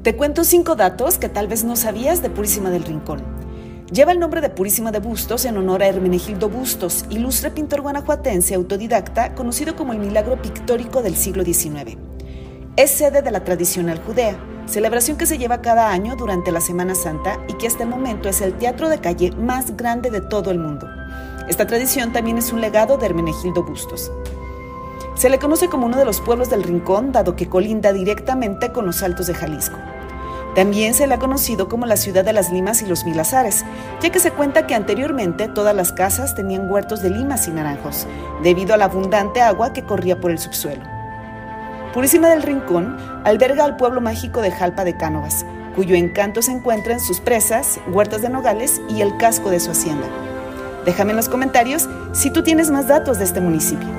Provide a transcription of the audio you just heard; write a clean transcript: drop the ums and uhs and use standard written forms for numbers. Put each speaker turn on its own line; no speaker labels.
Te cuento 5 datos que tal vez no sabías de Purísima del Rincón. Lleva el nombre de Purísima de Bustos en honor a Hermenegildo Bustos, ilustre pintor guanajuatense autodidacta, conocido como el milagro pictórico del siglo XIX. Es sede de la tradicional judea, celebración que se lleva cada año durante la Semana Santa y que hasta el momento es el teatro de calle más grande de todo el mundo. Esta tradición también es un legado de Hermenegildo Bustos. Se le conoce como uno de los pueblos del Rincón, dado que colinda directamente con los Altos de Jalisco. También se le ha conocido como la ciudad de las limas y los milazares, ya que se cuenta que anteriormente todas las casas tenían huertos de limas y naranjos, debido a la abundante agua que corría por el subsuelo. Purísima del Rincón alberga al pueblo mágico de Jalpa de Cánovas, cuyo encanto se encuentra en sus presas, huertas de nogales y el casco de su hacienda. Déjame en los comentarios si tú tienes más datos de este municipio.